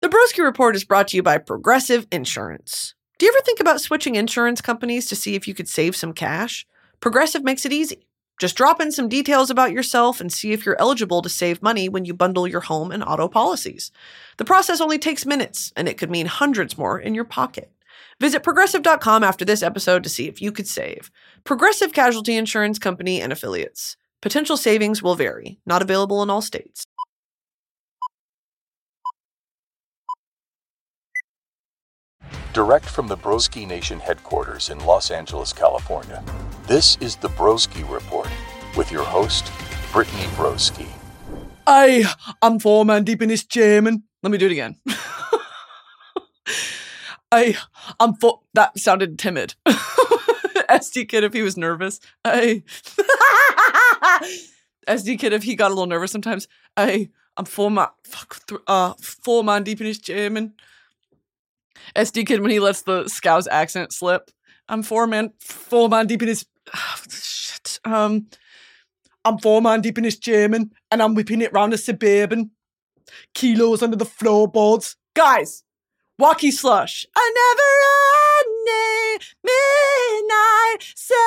Broski Report is brought to you by Progressive Insurance. Do you ever think about switching insurance companies to see if you could save some cash? Progressive makes it easy. Just drop in some details about yourself and see if you're eligible to save money when you bundle your home and auto policies. The process only takes minutes, and it could mean hundreds more in your pocket. Visit Progressive.com after this episode to see if you could save. Progressive Casualty Insurance Company and Affiliates. Potential savings will vary. Not available in all states. Direct from the Broski Nation headquarters in Los Angeles, California, this is the Broski Report with your host, Brittany Broski. I'm 4 man deep in this German. Let me do it again. That sounded timid. SD Kid if he was nervous. SD Kid if he got a little nervous sometimes. I'm 4 man deep in his German. SD Kid when he lets the Scouse accent slip. I'm 4 man deep in his shit. I'm 4 man deep in his German and I'm whipping it round a Suburban. Kilos under the floorboards. Guys, Wacky Slush. A never-ending midnight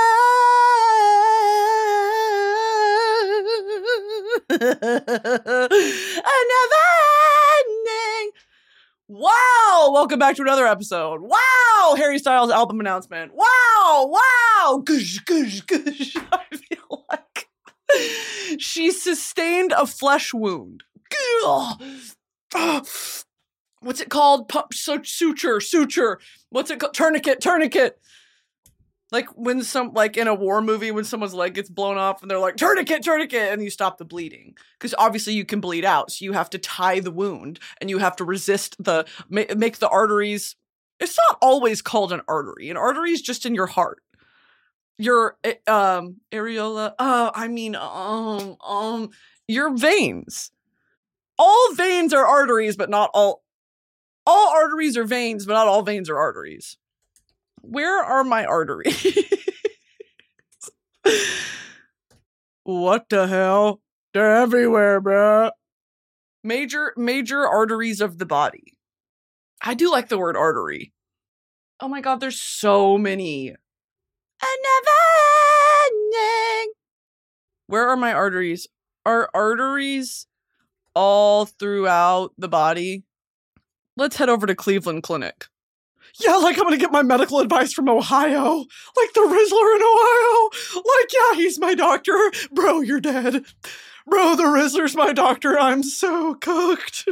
sun. A never-ending. Wow! Welcome back to another episode. Wow! Harry Styles album announcement. Wow! Gush, gush, gush. I feel like she sustained a flesh wound. What's it called? Suture. What's it called? Tourniquet. Like when in a war movie when someone's leg gets blown off and they're like, tourniquet, and you stop the bleeding. Because obviously you can bleed out, so you have to tie the wound and you have to resist make the arteries. It's not always called an artery. An artery is just in your heart. Your areola. Your veins. All veins are arteries, but not all. All arteries are veins, but not all veins are arteries. Where are my arteries? What the hell? They're everywhere, bruh. Major arteries of the body. I do like the word artery. Oh my god, there's so many. A never-ending. Where are my arteries? Are arteries all throughout the body? Let's head over to Cleveland Clinic. Yeah, like I'm gonna get my medical advice from Ohio. Like the Rizzler in Ohio. Like, yeah, he's my doctor. Bro, you're dead. Bro, the Rizzler's my doctor. I'm so cooked.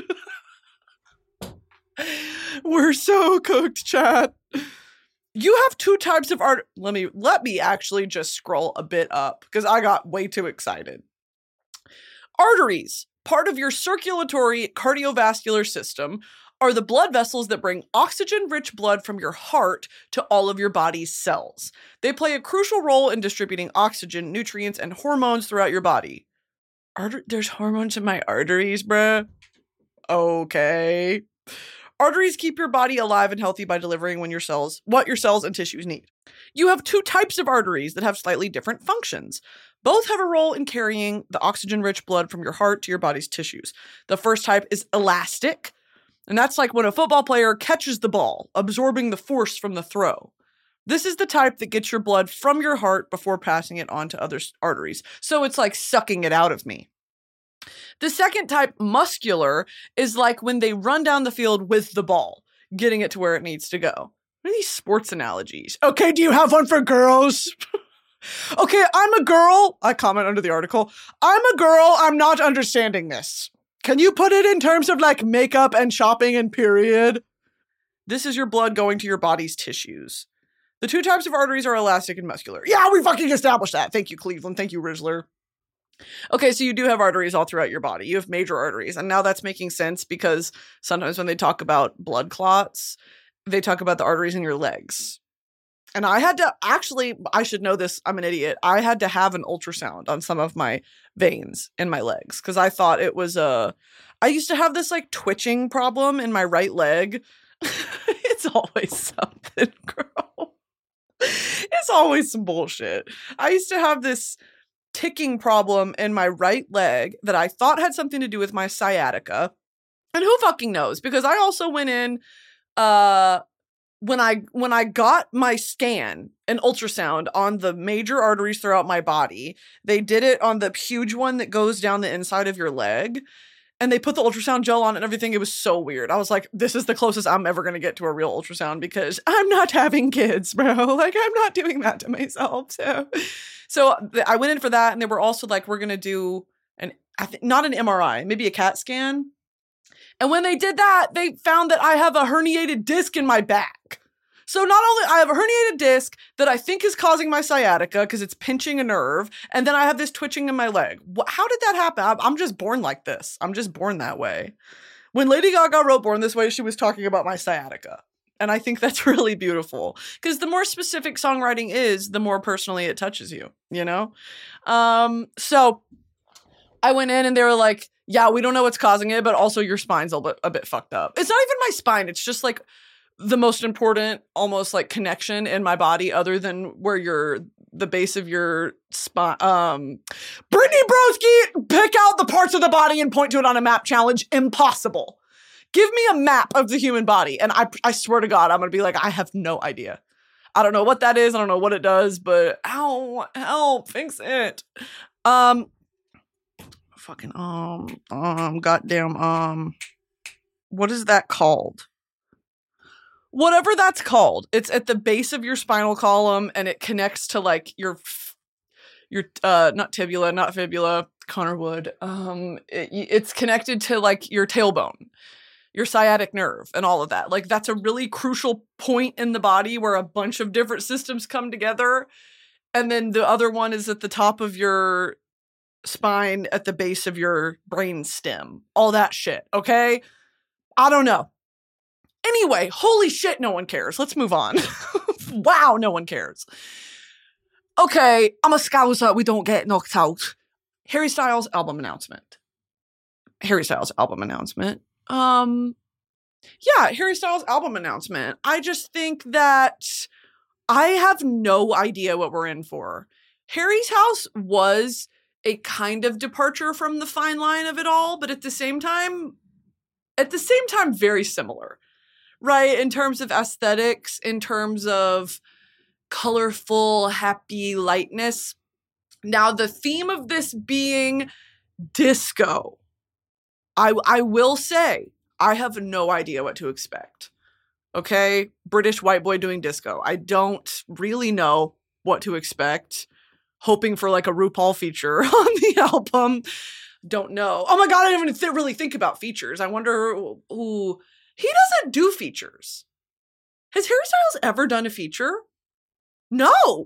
We're so cooked, chat. You have two types of art. Let me actually just scroll a bit up because I got way too excited. Arteries, part of your circulatory cardiovascular system, are the blood vessels that bring oxygen-rich blood from your heart to all of your body's cells. They play a crucial role in distributing oxygen, nutrients, and hormones throughout your body. There's hormones in my arteries, bruh. Okay. Arteries keep your body alive and healthy by delivering what your cells and tissues need. You have two types of arteries that have slightly different functions. Both have a role in carrying the oxygen-rich blood from your heart to your body's tissues. The first type is elastic, and that's like when a football player catches the ball, absorbing the force from the throw. This is the type that gets your blood from your heart before passing it on to other arteries. So it's like sucking it out of me. The second type, muscular, is like when they run down the field with the ball, getting it to where it needs to go. What are these sports analogies? Okay, do you have one for girls? Okay, I'm a girl. I comment under the article. I'm a girl. I'm not understanding this. Can you put it in terms of like makeup and shopping and period? This is your blood going to your body's tissues. The two types of arteries are elastic and muscular. Yeah, we fucking established that. Thank you, Cleveland. Thank you, Rizzler. Okay, so you do have arteries all throughout your body. You have major arteries. And now that's making sense because sometimes when they talk about blood clots, they talk about the arteries in your legs. And I had to, actually, I should know this, I'm an idiot. I had to have an ultrasound on some of my veins in my legs because I thought it was I used to have this like twitching problem in my right leg. It's always something, girl. It's always some bullshit. I used to have this ticking problem in my right leg that I thought had something to do with my sciatica. And who fucking knows? Because I also went in, when I got my scan, an ultrasound on the major arteries throughout my body, they did it on the huge one that goes down the inside of your leg. And they put the ultrasound gel on it and everything. It was so weird. I was like, this is the closest I'm ever going to get to a real ultrasound because I'm not having kids, bro. Like, I'm not doing that to myself. So I went in for that. And they were also like, we're going to do not an MRI, maybe a CAT scan. And when they did that, they found that I have a herniated disc in my back. So not only I have a herniated disc that I think is causing my sciatica because it's pinching a nerve, and then I have this twitching in my leg. How did that happen? I'm just born like this. I'm just born that way. When Lady Gaga wrote Born This Way, she was talking about my sciatica. And I think that's really beautiful because the more specific songwriting is, the more personally it touches you, you know? So I went in and they were like, yeah, we don't know what's causing it, but also your spine's a bit fucked up. It's not even my spine. It's just like the most important, almost like connection in my body other than where the base of your spine. Brittany Broski, pick out the parts of the body and point to it on a map challenge. Impossible. Give me a map of the human body. And I swear to God, I'm going to be like, I have no idea. I don't know what that is. I don't know what it does, but ow, help, fix it. Goddamn, what is that called? Whatever that's called. It's at the base of your spinal column and it connects to like your not tibula, not fibula, Connor Wood. It's connected to like your tailbone, your sciatic nerve and all of that. Like that's a really crucial point in the body where a bunch of different systems come together. And then the other one is at the top of your spine at the base of your brain stem. All that shit. Okay. I don't know. Anyway, holy shit, no one cares. Let's move on. Wow, no one cares. Okay, I'm a scouser. We don't get knocked out. Harry Styles album announcement. Yeah, Harry Styles album announcement. I just think that I have no idea what we're in for. Harry's House was a kind of departure from the fine line of it all, but at the same time, very similar. Right, in terms of aesthetics, in terms of colorful, happy lightness. Now, the theme of this being disco, I will say, I have no idea what to expect. Okay? British white boy doing disco. I don't really know what to expect. Hoping for like a RuPaul feature on the album. Don't know. Oh my God, I didn't even really think about features. I wonder who... He doesn't do features. Has Harry Styles ever done a feature? No.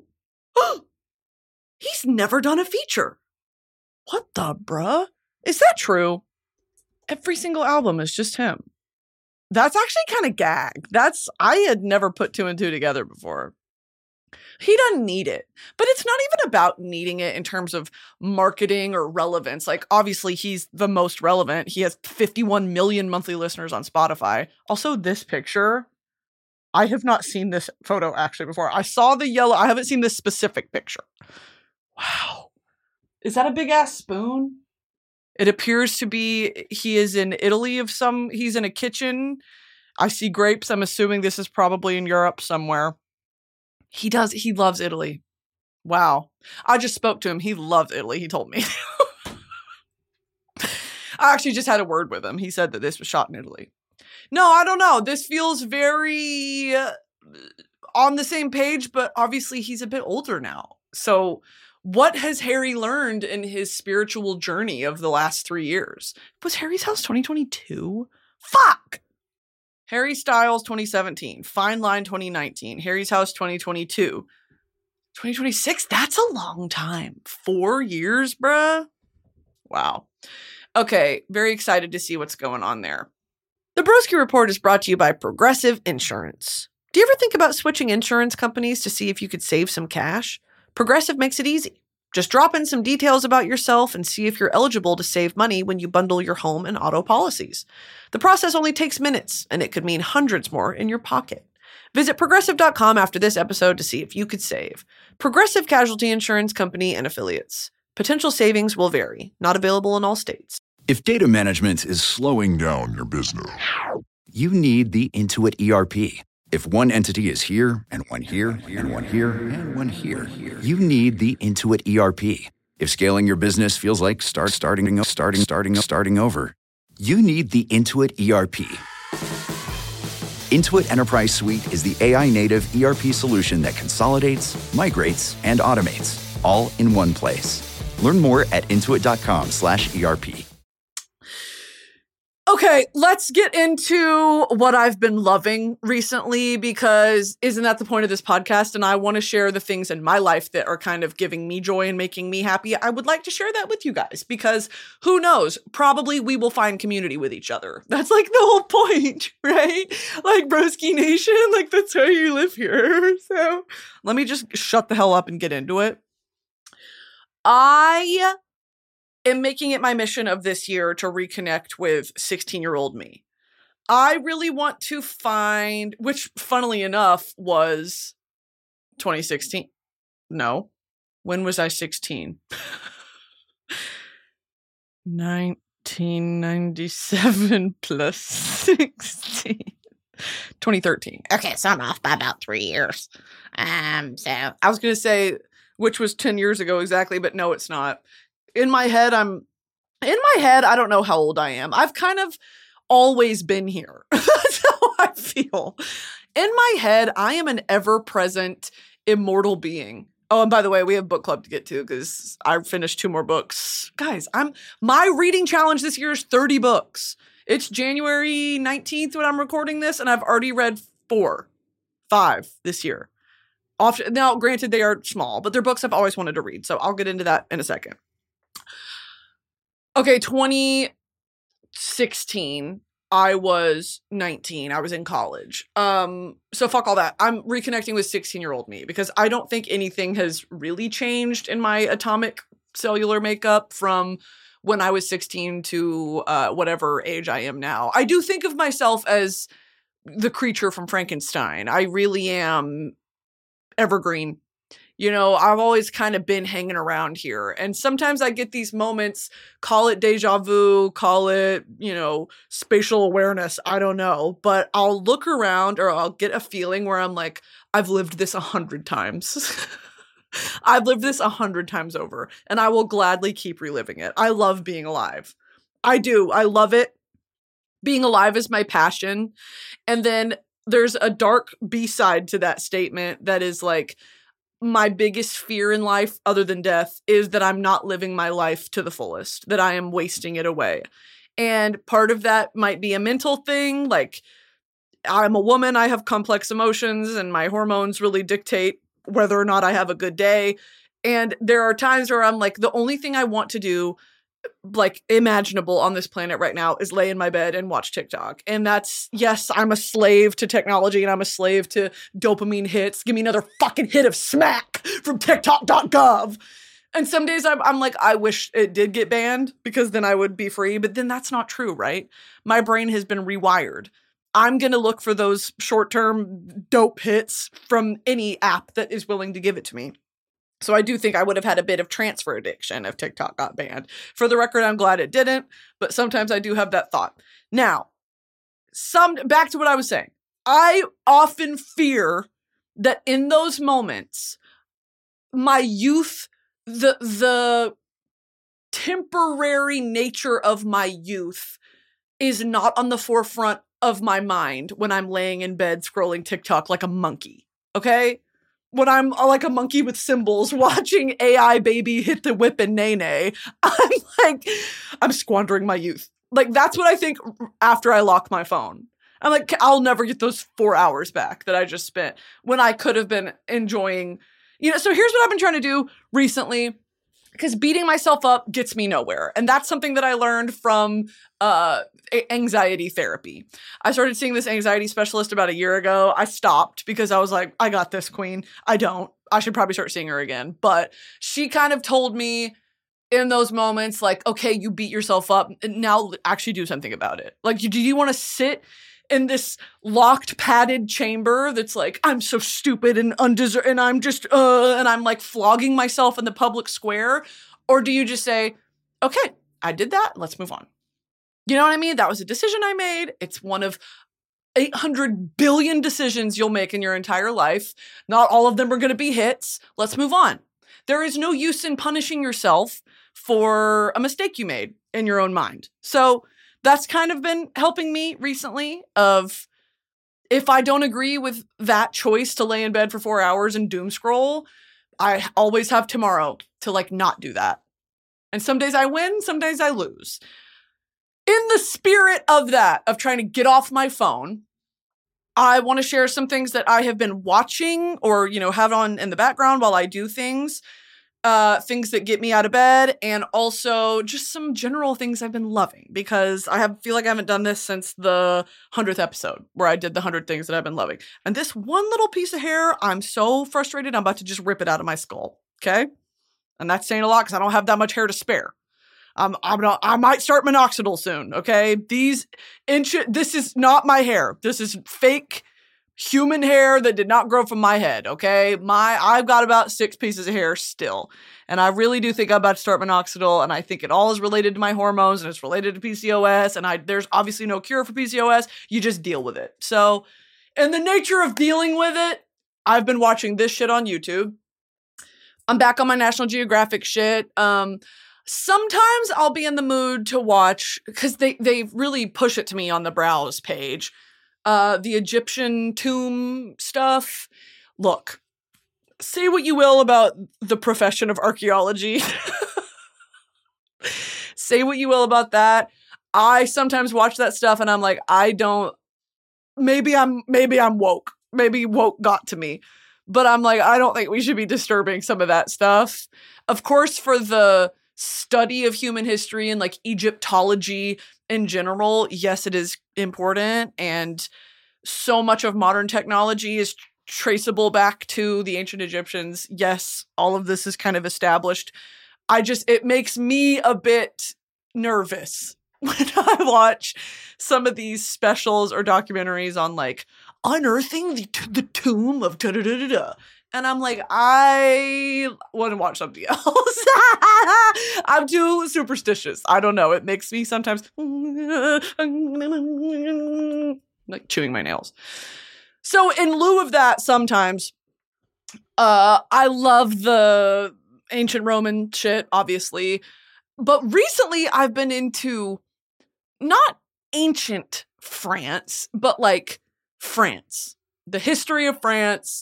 He's never done a feature. What the bruh? Is that true? Every single album is just him. That's actually kind of gag. I had never put two and two together before. He doesn't need it, but it's not even about needing it in terms of marketing or relevance. Like, obviously, he's the most relevant. He has 51 million monthly listeners on Spotify. Also, this picture, I have not seen this photo actually before. I saw the yellow. I haven't seen this specific picture. Wow. Is that a big ass spoon? It appears to be, he is in Italy he's in a kitchen. I see grapes. I'm assuming this is probably in Europe somewhere. He loves Italy. Wow. I just spoke to him. He loves Italy. He told me. I actually just had a word with him. He said that this was shot in Italy. No, I don't know. This feels very on the same page, but obviously he's a bit older now. So what has Harry learned in his spiritual journey of the last 3 years? Was Harry's House 2022? Fuck! Harry Styles 2017, Fine Line 2019, Harry's House 2022, 2026. That's a long time. 4 years, bruh. Wow. Okay, very excited to see what's going on there. The Broski Report is brought to you by Progressive Insurance. Do you ever think about switching insurance companies to see if you could save some cash? Progressive makes it easy. Just drop in some details about yourself and see if you're eligible to save money when you bundle your home and auto policies. The process only takes minutes, and it could mean hundreds more in your pocket. Visit Progressive.com after this episode to see if you could save. Progressive Casualty Insurance Company and Affiliates. Potential savings will vary. Not available in all states. If data management is slowing down your business, you need the Intuit ERP. If one entity is here, and one here, and one here, and one here, you need the Intuit ERP. If scaling your business feels like starting over, you need the Intuit ERP. Intuit Enterprise Suite is the AI-native ERP solution that consolidates, migrates, and automates, all in one place. Learn more at intuit.com/ERP. Okay, let's get into what I've been loving recently, because isn't that the point of this podcast? And I want to share the things in my life that are kind of giving me joy and making me happy. I would like to share that with you guys, because who knows? Probably we will find community with each other. That's like the whole point, right? Like Broski Nation, like that's why you live here. So let me just shut the hell up and get into it. I am making it my mission of this year to reconnect with 16-year-old me. I really want to find, which funnily enough was 2016. No. When was I 16? 1997 plus 16. 2013. Okay, so I'm off by about 3 years. So I was going to say, which was 10 years ago exactly, but no, it's not. In my head, I don't know how old I am. I've kind of always been here. That's how I feel. In my head, I am an ever-present, immortal being. Oh, and by the way, we have book club to get to because I finished 2 more books. Guys, my reading challenge this year is 30 books. It's January 19th when I'm recording this, and I've already read 5 this year. Now, granted, they are small, but they're books I've always wanted to read, so I'll get into that in a second. Okay, 2016, I was 19. I was in college. So fuck all that. I'm reconnecting with 16-year-old me because I don't think anything has really changed in my atomic cellular makeup from when I was 16 to whatever age I am now. I do think of myself as the creature from Frankenstein. I really am evergreen. You know, I've always kind of been hanging around here. And sometimes I get these moments, call it deja vu, call it, spatial awareness. I don't know. But I'll look around or I'll get a feeling where I'm like, I've lived this 100 times. I've lived this 100 times over. And I will gladly keep reliving it. I love being alive. I do. I love it. Being alive is my passion. And then there's a dark B-side to that statement that is like, my biggest fear in life, other than death, is that I'm not living my life to the fullest, that I am wasting it away. And part of that might be a mental thing. Like, I'm a woman, I have complex emotions, and my hormones really dictate whether or not I have a good day. And there are times where I'm like, the only thing I want to do, like, imaginable on this planet right now is lay in my bed and watch TikTok. And that's, yes, I'm a slave to technology and I'm a slave to dopamine hits. Give me another fucking hit of smack from TikTok.gov. And some days I'm like, I wish it did get banned because then I would be free. But then that's not true, right? My brain has been rewired. I'm going to look for those short-term dope hits from any app that is willing to give it to me. So I do think I would have had a bit of transfer addiction if TikTok got banned. For the record, I'm glad it didn't, but sometimes I do have that thought. Now, back to what I was saying. I often fear that in those moments, my youth, the temporary nature of my youth is not on the forefront of my mind when I'm laying in bed scrolling TikTok like a monkey. Okay? When I'm like a monkey with cymbals watching AI baby hit the whip and nay-nay, I'm squandering my youth. Like, that's what I think after I lock my phone. I'm like, I'll never get those 4 hours back that I just spent when I could have been enjoying, so here's what I've been trying to do recently, because beating myself up gets me nowhere. And that's something that I learned from anxiety therapy. I started seeing this anxiety specialist about a year ago. I stopped because I was like, I got this, queen. I don't. I should probably start seeing her again. But she kind of told me in those moments, like, okay, you beat yourself up. Now actually do something about it. Like, do you want to sit in this locked, padded chamber that's like, I'm so stupid and undeserved, and I'm just, and I'm like flogging myself in the public square? Or do you just say, okay, I did that, let's move on. You know what I mean? That was a decision I made. It's one of 800 billion decisions you'll make in your entire life. Not all of them are going to be hits. Let's move on. There is no use in punishing yourself for a mistake you made in your own mind. So that's kind of been helping me recently of if I don't agree with that choice to lay in bed for 4 hours and doom scroll, I always have tomorrow to like not do that. And some days I win, some days I lose. In the spirit of that, of trying to get off my phone, I want to share some things that I have been watching or, have on in the background while I do things. Things that get me out of bed, and also just some general things I've been loving, because I feel like I haven't done this since the 100th episode where I did the 100 things that I've been loving. And this one little piece of hair, I'm so frustrated, I'm about to just rip it out of my skull. Okay? And that's saying a lot because I don't have that much hair to spare. I might start minoxidil soon. Okay? This is not my hair. This is fake human hair that did not grow from my head, okay? I've got about 6 pieces of hair still. And I really do think I'm about to start minoxidil, and I think it all is related to my hormones, and it's related to PCOS, and there's obviously no cure for PCOS. You just deal with it. So, in the nature of dealing with it, I've been watching this shit on YouTube. I'm back on my National Geographic shit. Sometimes I'll be in the mood to watch, because they really push it to me on the browse page, the Egyptian tomb stuff. Look, say what you will about the profession of archaeology. Say what you will about that. I sometimes watch that stuff and I'm like, maybe I'm woke. Maybe woke got to me. But I'm like, I don't think we should be disturbing some of that stuff. Of course, for the study of human history and like Egyptology in general, yes, it is important, and so much of modern technology is traceable back to the ancient Egyptians. Yes, all of this is kind of established. It makes me a bit nervous when I watch some of these specials or documentaries on like unearthing the tomb of da-da-da-da-da. And I'm like, I want to watch something else. I'm too superstitious. I don't know. It makes me sometimes like chewing my nails. So in lieu of that, sometimes I love the ancient Roman shit, obviously. But recently I've been into not ancient France, but like France. The history of France.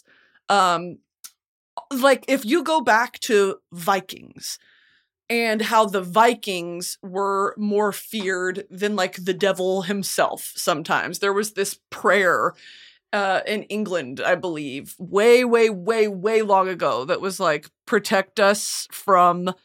Like if you go back to Vikings and how the Vikings were more feared than like the devil himself sometimes. There was this prayer in England, I believe, way, way, way, way long ago that was like, protect us from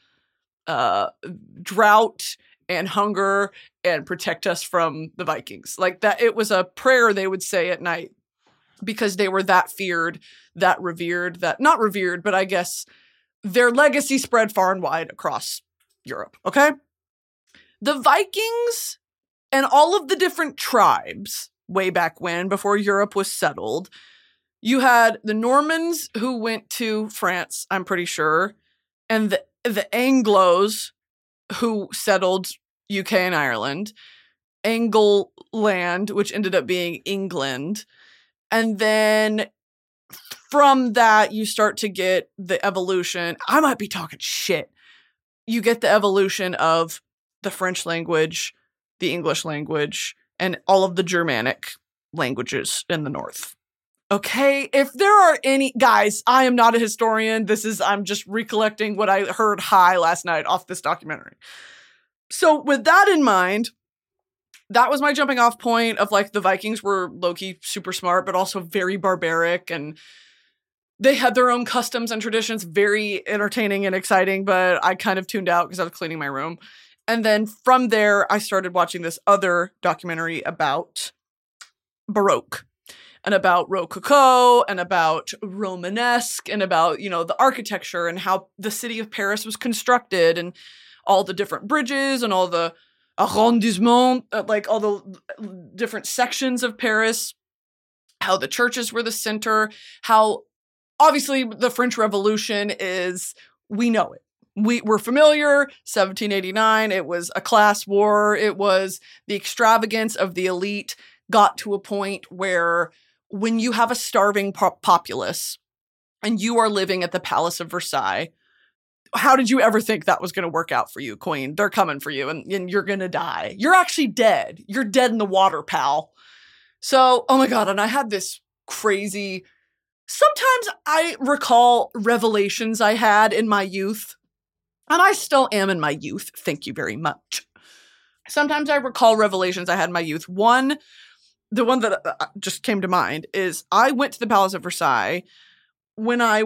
drought and hunger and protect us from the Vikings. Like that, it was a prayer they would say at night because they were that feared, that revered, that not revered, but I guess their legacy spread far and wide across Europe. Okay. The Vikings and all of the different tribes way back when, before Europe was settled, you had the Normans who went to France, I'm pretty sure, and the Anglos who settled UK and Ireland, Angleland, which ended up being England. And then from that, you start to get the evolution. I might be talking shit. You get the evolution of the French language, the English language, and all of the Germanic languages in the North. Okay, if there are any, guys, I am not a historian. I'm just recollecting what I heard last night off this documentary. So with that in mind, that was my jumping off point of like the Vikings were low-key super smart, but also very barbaric, and they had their own customs and traditions, very entertaining and exciting, but I kind of tuned out because I was cleaning my room. And then from there, I started watching this other documentary about Baroque and about Rococo and about Romanesque and about, the architecture and how the city of Paris was constructed and all the different bridges and all the arrondissements, like all the different sections of Paris, how the churches were the center, how obviously the French Revolution we know it. We were familiar, 1789, it was a class war. It was the extravagance of the elite got to a point where when you have a starving populace and you are living at the Palace of Versailles, how did you ever think that was going to work out for you, Queen? They're coming for you and you're going to die. You're actually dead. You're dead in the water, pal. So, oh my God. And I had this crazy, sometimes I recall revelations I had in my youth. And I still am in my youth. Thank you very much. Sometimes I recall revelations I had in my youth. The one that just came to mind is I went to the Palace of Versailles when I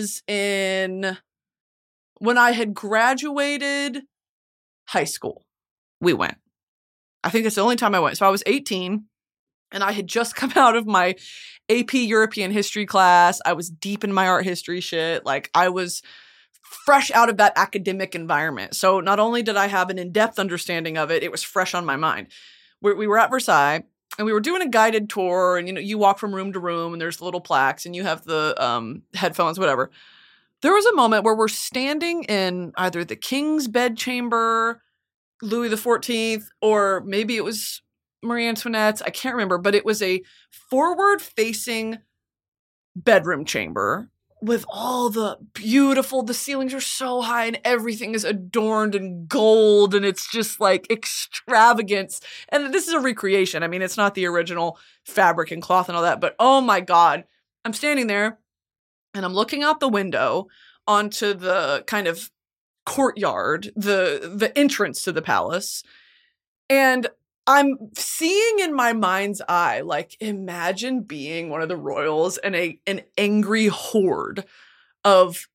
had graduated high school. We went. I think that's the only time I went. So I was 18 and I had just come out of my AP European history class. I was deep in my art history shit. Like I was fresh out of that academic environment. So not only did I have an in-depth understanding of it, it was fresh on my mind. We were at Versailles and we were doing a guided tour, and you walk from room to room and there's the little plaques and you have the headphones, whatever. There was a moment where we're standing in either the King's bedchamber, Louis XIV, or maybe it was Marie Antoinette's. I can't remember, but it was a forward-facing bedroom chamber with all the ceilings are so high and everything is adorned in gold and it's just like extravagance. And this is a recreation. I mean, it's not the original fabric and cloth and all that, but oh my God, I'm standing there and I'm looking out the window onto the kind of courtyard, the entrance to the palace. And I'm seeing in my mind's eye, like, imagine being one of the royals and an angry horde of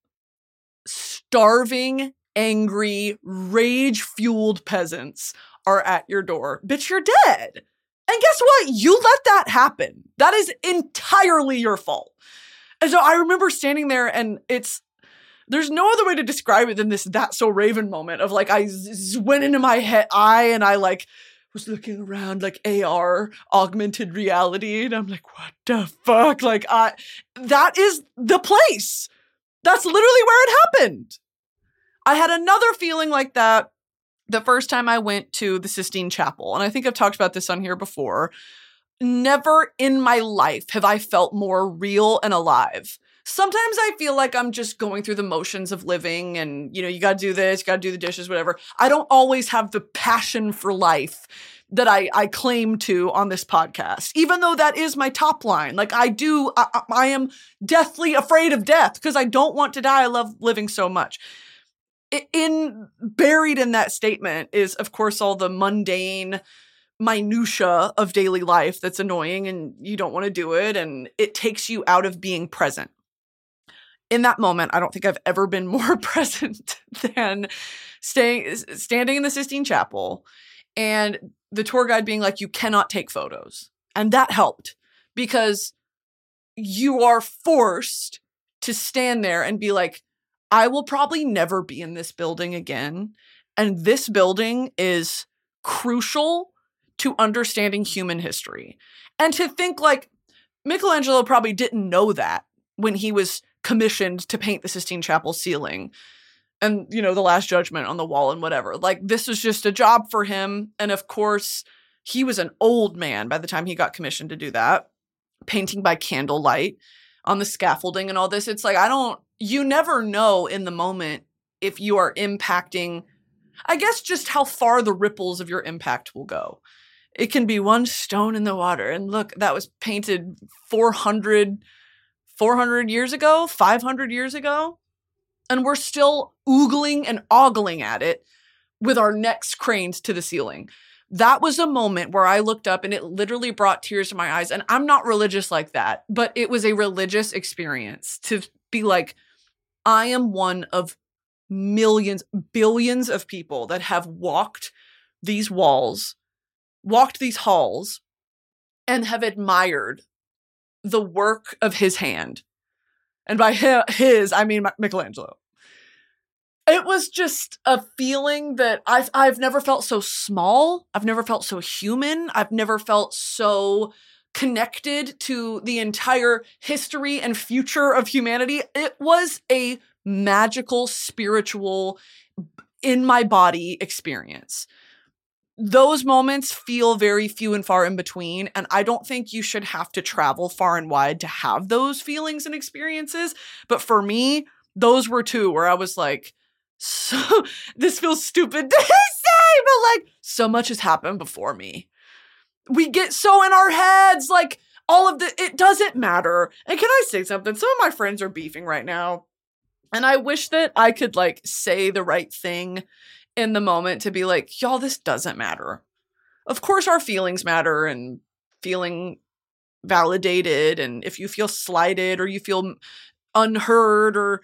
starving, angry, rage-fueled peasants are at your door. Bitch, you're dead. And guess what? You let that happen. That is entirely your fault. And so I remember standing there and there's no other way to describe it than this That's So Raven moment of like, I went into my eye and I like was looking around like AR, augmented reality. And I'm like, what the fuck? Like, that is the place. That's literally where it happened. I had another feeling like that the first time I went to the Sistine Chapel. And I think I've talked about this on here before. Never in my life have I felt more real and alive. Sometimes I feel like I'm just going through the motions of living and, you got to do this, you got to do the dishes, whatever. I don't always have the passion for life that I claim to on this podcast, even though that is my top line. Like I am deathly afraid of death because I don't want to die. I love living so much. Buried in that statement is, of course, all the mundane minutia of daily life that's annoying and you don't want to do it. And it takes you out of being present. In that moment, I don't think I've ever been more present than standing in the Sistine Chapel and the tour guide being like, you cannot take photos. And that helped because you are forced to stand there and be like, I will probably never be in this building again. And this building is crucial to understanding human history. And to think like Michelangelo probably didn't know that when he was commissioned to paint the Sistine Chapel ceiling and, the Last Judgment on the wall and whatever. Like, this was just a job for him. And of course, he was an old man by the time he got commissioned to do that, painting by candlelight on the scaffolding and all this. It's like, you never know in the moment if you are impacting, I guess, just how far the ripples of your impact will go. It can be one stone in the water. And look, that was painted 400 years ago, 500 years ago, and we're still oogling and ogling at it with our necks craned to the ceiling. That was a moment where I looked up and it literally brought tears to my eyes. And I'm not religious like that, but it was a religious experience to be like, I am one of millions, billions of people that have walked these walls, walked these halls, and have admired the work of his hand. And by his, I mean Michelangelo. It was just a feeling that I've never felt so small. I've never felt so human. I've never felt so connected to the entire history and future of humanity. It was a magical, spiritual, in my body experience. Those moments feel very few and far in between, and I don't think you should have to travel far and wide to have those feelings and experiences. But for me, those were two where I was like, so this feels stupid to say, but like so much has happened before me. We get so in our heads, like it doesn't matter. And can I say something? Some of my friends are beefing right now, and I wish that I could like say the right thing in the moment to be like, y'all, this doesn't matter. Of course our feelings matter, and feeling validated, and if you feel slighted or you feel unheard or,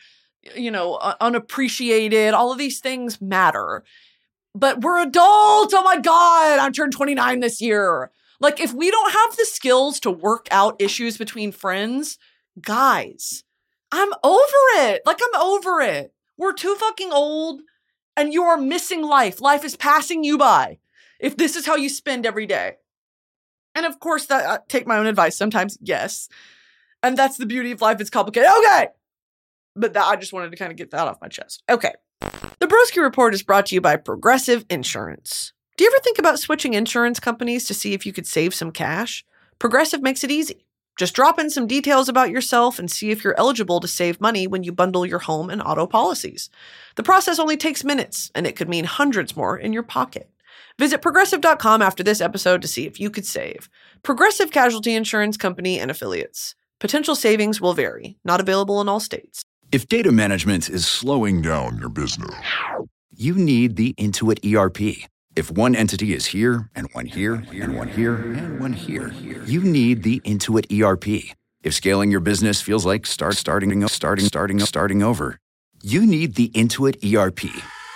unappreciated, all of these things matter. But we're adults. Oh my God, I turned 29 this year. Like, if we don't have the skills to work out issues between friends, guys, I'm over it. Like, I'm over it. We're too fucking old. And you are missing life. Life is passing you by if this is how you spend every day. And of course, I take my own advice sometimes, yes. And that's the beauty of life. It's complicated. Okay. But I just wanted to kind of get that off my chest. Okay. The Broski Report is brought to you by Progressive Insurance. Do you ever think about switching insurance companies to see if you could save some cash? Progressive makes it easy. Just drop in some details about yourself and see if you're eligible to save money when you bundle your home and auto policies. The process only takes minutes, and it could mean hundreds more in your pocket. Visit Progressive.com after this episode to see if you could save. Progressive Casualty Insurance Company and Affiliates. Potential savings will vary. Not available in all states. If data management is slowing down your business, you need the Intuit ERP. If one entity is here, and one here, and one here, and one here, you need the Intuit ERP. If scaling your business feels like starting over, you need the Intuit ERP.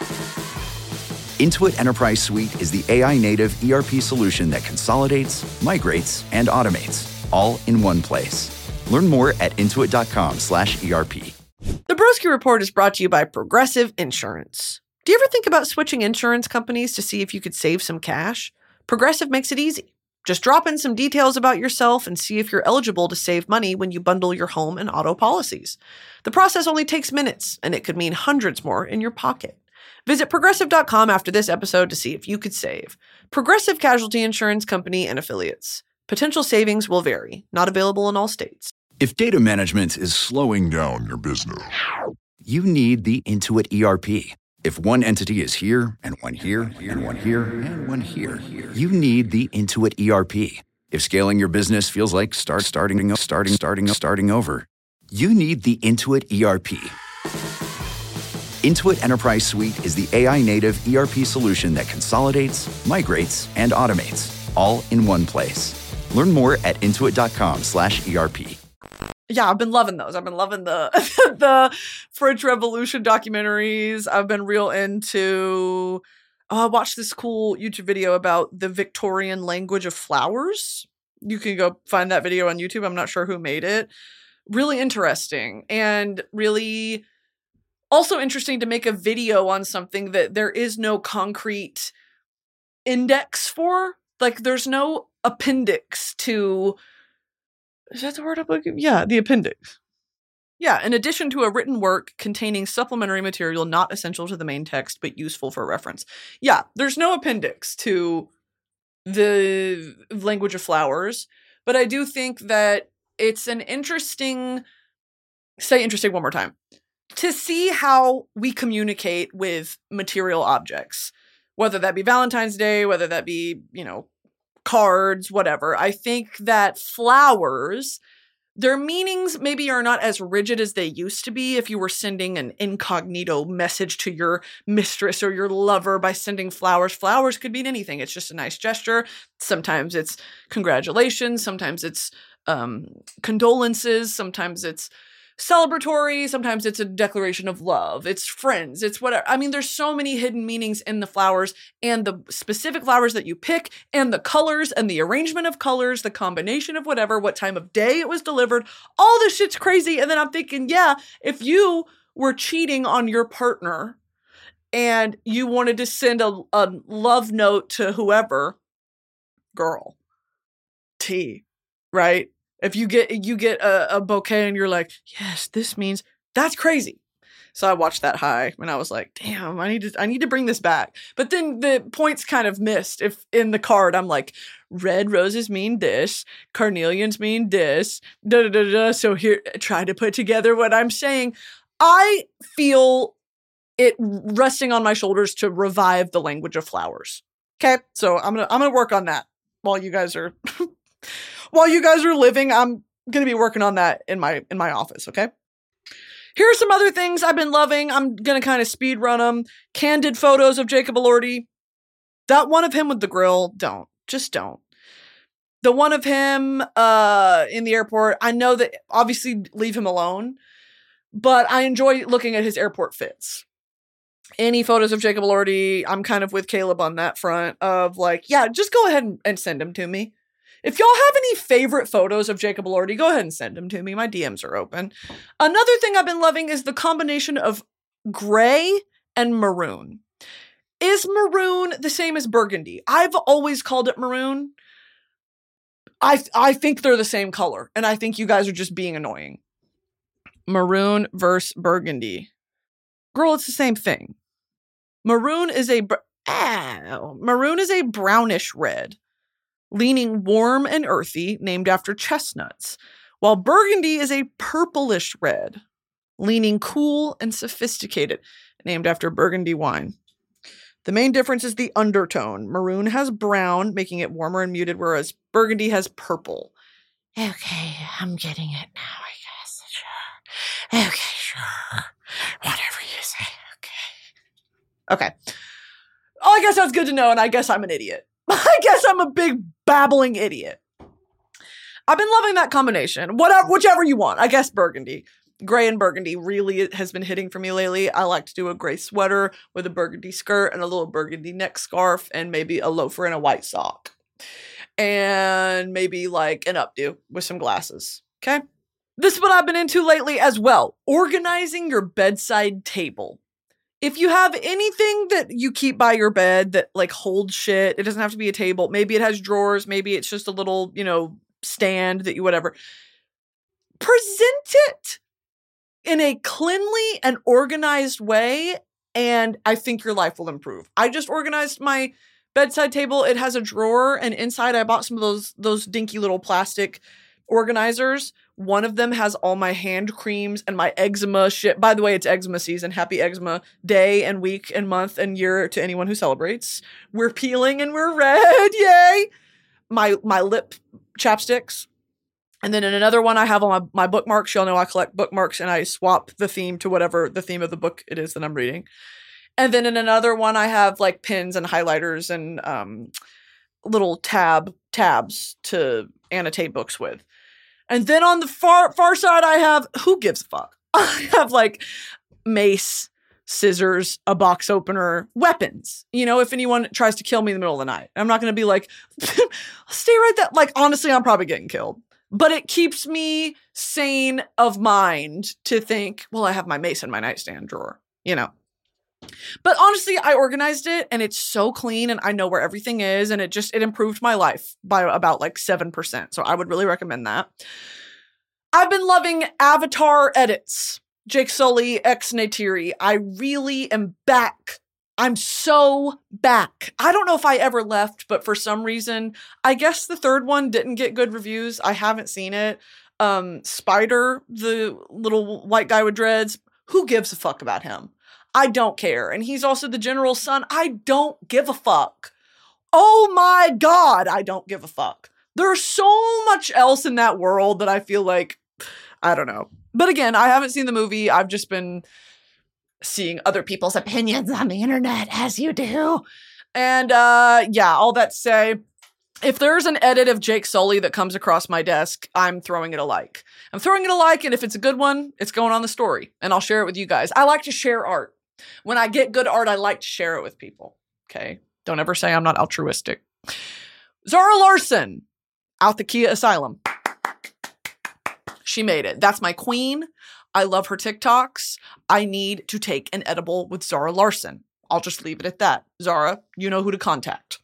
Intuit Enterprise Suite is the AI-native ERP solution that consolidates, migrates, and automates, all in one place. Learn more at intuit.com/ERP. The Broski Report is brought to you by Progressive Insurance. Do you ever think about switching insurance companies to see if you could save some cash? Progressive makes it easy. Just drop in some details about yourself and see if you're eligible to save money when you bundle your home and auto policies. The process only takes minutes, and it could mean hundreds more in your pocket. Visit Progressive.com after this episode to see if you could save. Progressive Casualty Insurance Company and Affiliates. Potential savings will vary. Not available in all states. If data management is slowing down your business, you need the Intuit ERP. If one entity is here, and one here, and one here, and one here, you need the Intuit ERP. If scaling your business feels like starting over, you need the Intuit ERP. Intuit Enterprise Suite is the AI-native ERP solution that consolidates, migrates, and automates, all in one place. Learn more at intuit.com/ERP. Yeah, I've been loving those. I've been loving the the French Revolution documentaries. I've been real into... I watched this cool YouTube video about the Victorian language of flowers. You can go find that video on YouTube. I'm not sure who made it. Really interesting, and really also interesting to make a video on something that there is no concrete index for. Like, there's no appendix to... Is that the word I'm looking? Yeah, the appendix. Yeah, in addition to a written work containing supplementary material not essential to the main text but useful for reference. Yeah, there's no appendix to the language of flowers, but I do think that it's an interesting... Say interesting one more time. To see how we communicate with material objects, whether that be Valentine's Day, whether that be, cards, whatever. I think that flowers, their meanings maybe are not as rigid as they used to be. If you were sending an incognito message to your mistress or your lover by sending flowers, flowers could mean anything. It's just a nice gesture. Sometimes it's congratulations. Sometimes it's condolences. Sometimes it's celebratory. Sometimes it's a declaration of love. It's friends. It's whatever. I mean, there's so many hidden meanings in the flowers, and the specific flowers that you pick, and the colors and the arrangement of colors, the combination of whatever, what time of day it was delivered. All this shit's crazy. And then I'm thinking, yeah, if you were cheating on your partner and you wanted to send a love note to whoever, girl, T, right? If you get a bouquet and you're like, yes, this means... That's crazy. So I watched that high and I was like, damn, I need to bring this back. But then the points kind of missed. If in the card I'm like, red roses mean this, carnelians mean this, da da da da. So here, try to put together what I'm saying. I feel it resting on my shoulders to revive the language of flowers. Okay, so I'm gonna work on that while you guys are living. I'm gonna be working on that in my office. Okay. Here are some other things I've been loving. I'm gonna kind of speed run them. Candid photos of Jacob Elordi. That one of him with the grill. Don't. The one of him in the airport. I know that obviously leave him alone, but I enjoy looking at his airport fits. Any photos of Jacob Elordi, I'm kind of with Caleb on that front of like, yeah, just go ahead and send them to me. If y'all have any favorite photos of Jacob Elordi, go ahead and send them to me. My DMs are open. Another thing I've been loving is the combination of gray and maroon. Is maroon the same as burgundy? I've always called it maroon. I think they're the same color, and I think you guys are just being annoying. Maroon versus burgundy. Girl, it's the same thing. Maroon is a brownish red, leaning warm and earthy, named after chestnuts, while burgundy is a purplish red, leaning cool and sophisticated, named after Burgundy wine. The main difference is the undertone. Maroon has brown, making it warmer and muted, whereas burgundy has purple. Okay, I'm getting it now, I guess. Sure. Okay, sure. Whatever you say. Okay. Oh, I guess that's good to know, and I guess I'm an idiot. I guess I'm a big babbling idiot. I've been loving that combination. Whichever you want. I guess burgundy. Gray and burgundy really has been hitting for me lately. I like to do a gray sweater with a burgundy skirt and a little burgundy neck scarf and maybe a loafer and a white sock. And maybe like an updo with some glasses. Okay? This is what I've been into lately as well. Organizing your bedside table. If you have anything that you keep by your bed that like holds shit, it doesn't have to be a table. Maybe it has drawers. Maybe it's just a little, stand that you whatever. Present it in a cleanly and organized way, and I think your life will improve. I just organized my bedside table. It has a drawer, and inside I bought some of those dinky little plastic organizers. One of them has all my hand creams and my eczema shit. By the way, it's eczema season. Happy eczema day and week and month and year to anyone who celebrates. We're peeling and we're red. Yay. My lip chapsticks. And then in another one I have on my bookmarks. Y'all know I collect bookmarks and I swap the theme to whatever the theme of the book it is that I'm reading. And then in another one I have like pens and highlighters and little tabs to annotate books with. And then on the far side, I have, who gives a fuck? I have like mace, scissors, a box opener, weapons. If anyone tries to kill me in the middle of the night, I'm not going to be like, stay right there. Like, honestly, I'm probably getting killed. But it keeps me sane of mind to think, well, I have my mace in my nightstand drawer, But honestly, I organized it and it's so clean and I know where everything is and it improved my life by about like 7%. So I would really recommend that. I've been loving avatar edits. Jake Sully, ex Neytiri. I really am back. I'm so back. I don't know if I ever left, but for some reason, I guess the third one didn't get good reviews. I haven't seen it. Spider, the little white guy with dreads, who gives a fuck about him? I don't care. And he's also the general's son. I don't give a fuck. Oh my God, I don't give a fuck. There's so much else in that world that I feel like, I don't know. But again, I haven't seen the movie. I've just been seeing other people's opinions on the internet, as you do. And all that to say, if there's an edit of Jake Sully that comes across my desk, I'm throwing it a like. I'm throwing it a like, and if it's a good one, it's going on the story. And I'll share it with you guys. I like to share art. When I get good art, I like to share it with people. Okay? Don't ever say I'm not altruistic. Zara Larsson, out the Kia Asylum. She made it. That's my queen. I love her TikToks. I need to take an edible with Zara Larsson. I'll just leave it at that. Zara, you know who to contact.